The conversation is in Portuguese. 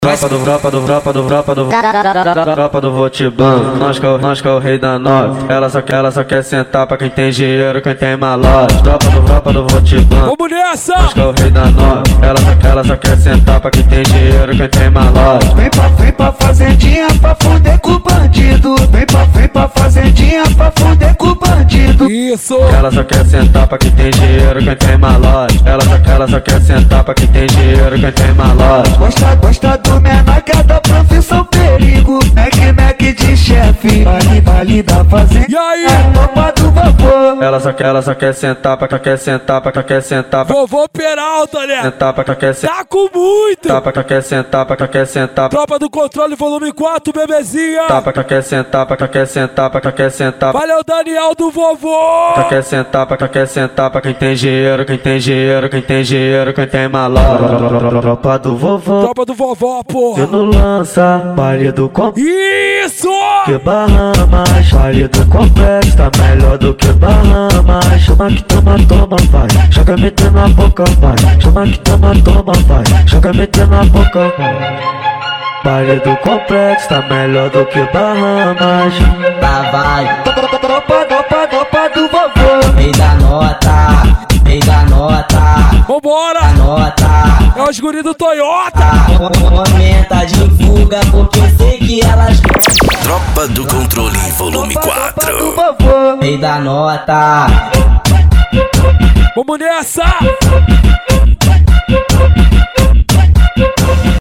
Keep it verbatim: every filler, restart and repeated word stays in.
Tropa do tropa do tropa do tropa do tropa do Votibão. Nós que é o nós que é o rei da nove. Ela só quer, ela só quer sentar pra quem tem dinheiro, quem tem malote. Tropa do tropa do Votibão. Vamos nessa! Nós que é o rei da nove. Ela só quer, ela só quer sentar pra quem tem dinheiro, quem tem malote. Vem pra, vem pra fazendinha pra fuder com o bandido. Vem pra, vem pra fazendinha pra fuder com o bandido. Isso! Ela só quer sentar pra quem tem dinheiro, quem tem malote. Ela só quer, ela só quer sentar pra quem tem dinheiro, quem tem malote. Gosta, gosta do menor que é da profissão perigo. Mac, Mac de chefe, vale, vale da fazenda. E aí? É tropa do vapor. Ela só quer, ela só quer sentar pra quer sentar pra quer sentar pra Vovô Peralta, né? sentar pra quer sentar Tá com muito! pra quer sentar pra quer sentar Tropa do Controle, volume quatro, bebezinha! pra quer sentar pra quer sentar pra quer sentar Valeu, Daniel do vovô! pra quer sentar pra quer sentar pra quem tem dinheiro, quem tem dinheiro, quem tem dinheiro, quem tem malote. Tropa do vovô. Tropa do vovó, porra! Eu não lança, baile do complexo. Isso! Que Bahamas, baile do complexo tá melhor do que Bahamas. Chama que toma, toma, vai. Joga meter na boca, vai. Chama que toma, toma, vai. Joga meter na boca, vai. Baile do complexo tá melhor do que Bahamas. Tá, vai, Tropa, tropa, tropa do vovô. vem da nota, vem da nota, Vambora! nota. É os guri do Toyota! Comenta, divulga, porque eu sei que elas Tropa do Controle, volume Tropa do quatro. vovô. vem da nota. Vamos nessa!